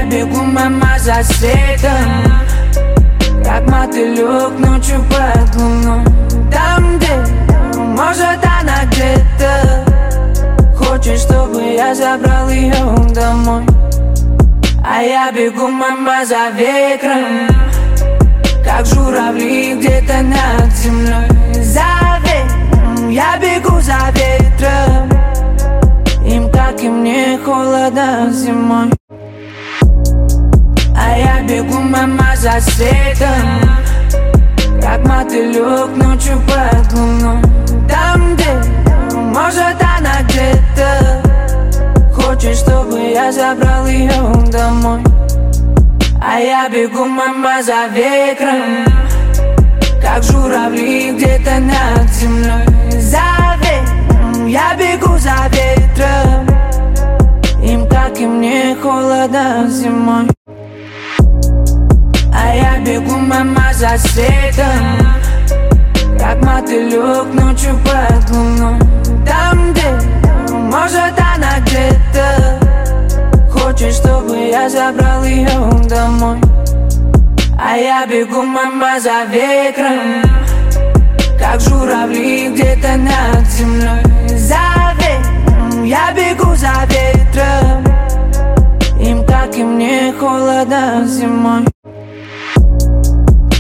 бегу, мама, за светом, как мотылек ночью под луной. Там, где, может, она где-то хочет, чтобы я забрал ее домой. А я бегу, мама, за ветром, как журавли где-то над землей. За ветром, я бегу за ветром, им, как и мне, холодно зимой. А я бегу, мама, за светом, как мотылек ночью под луной. Там, где, может, она где-то хочет, чтобы я забрал ее домой. А я бегу, мама, за ветром, как журавли где-то над землей. За ветром, я бегу за ветром, им, как и мне, холодно зимой. А я бегу, мама, за светом, как мотылек ночью под луной. Там, где, может, она где-то хочет, чтобы я забрал ее домой. А я бегу, мама, за ветром, как журавли где-то над землей. За ветром, я бегу за ветром, им, как и мне, холодно зимой.